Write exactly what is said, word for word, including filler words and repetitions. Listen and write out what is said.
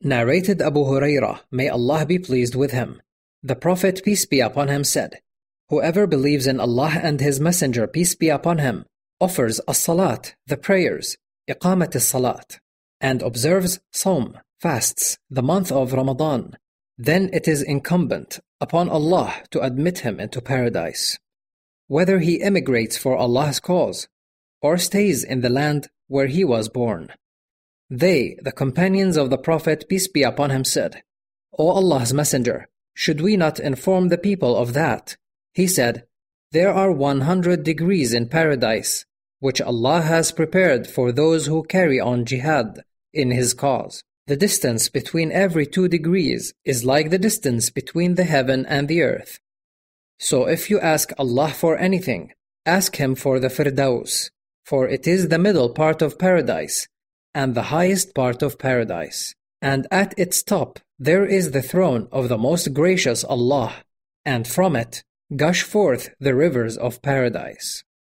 Narrated Abu Hurairah, may Allah be pleased with him. The Prophet, peace be upon him, said, "Whoever believes in Allah and His Messenger, peace be upon him, offers as-salat, the prayers, iqamat as-salat, and observes Sawm, fasts, the month of Ramadan, then it is incumbent upon Allah to admit him into paradise, whether he immigrates for Allah's cause or stays in the land where he was born." They, the companions of the Prophet, peace be upon him, said, "O Allah's Messenger, should we not inform the people of that?" He said, "There are one hundred degrees in paradise, which Allah has prepared for those who carry on jihad in His cause. The distance between every two degrees is like the distance between the heaven and the earth. So if you ask Allah for anything, ask Him for the Firdaus, for it is the middle part of paradise and the highest part of paradise. And at its top there is the throne of the most gracious Allah, and from it gush forth the rivers of paradise."